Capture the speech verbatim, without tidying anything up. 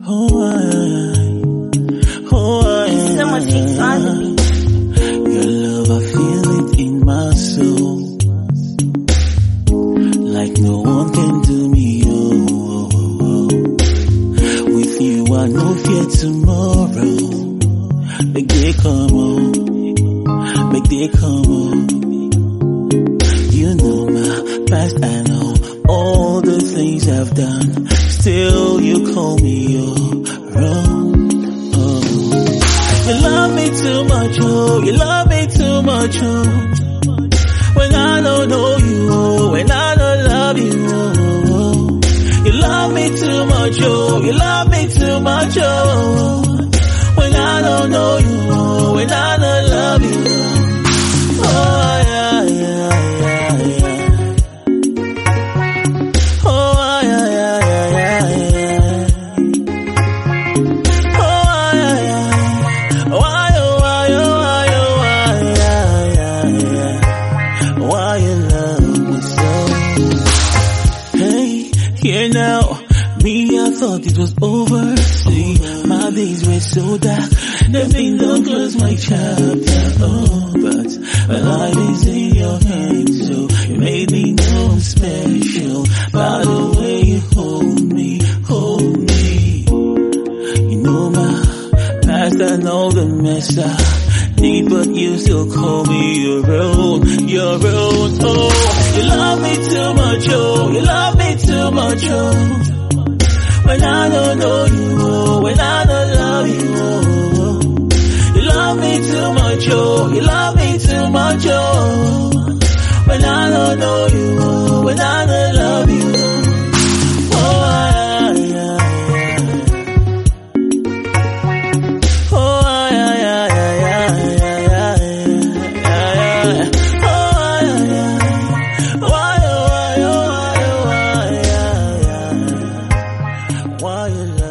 Oh, I, oh, I, It's so much things on the beat. your love, I feel it in my soul. Like no one can do me, oh, oh, oh. With you I no fear tomorrow. Make they come on, make they come on. You know my past, I know all the things I've done. Still you call me your own. Oh. You love me too much, oh, you love me too much, oh. When I don't know you, oh, when I don't love you, oh, oh. You love me too much, oh, you love me too much, oh. When I don't know you, oh, when I don't love you, oh, yeah, yeah, yeah, yeah. Oh, yeah, yeah, yeah, yeah, yeah. Oh, yeah, yeah. Why, oh, why, oh, why, oh, why, yeah, yeah, yeah. Why you love me so? Hey, here now. Me, I thought it was over. See, my days were so dark. Nothing don't close my chapter. Oh, but my life is in your hands. So you made me know I'm special. By the way you hold me, hold me. You know my past, I know the mess I did, but you still call me your own, your own. Oh, you love me too much, oh, you love me too much, oh. When I don't know you, oh, when I don't love you, oh, you love me too much, oh, you love me too much, oh. When I don't know you, oh, when I don't love you, oh, yeah, yeah, yeah. Oh, yeah, yeah, yeah, yeah, yeah, yeah, yeah. Oh, yeah, yeah. Why, oh, why, oh, why, oh, why, yeah, yeah. Why you love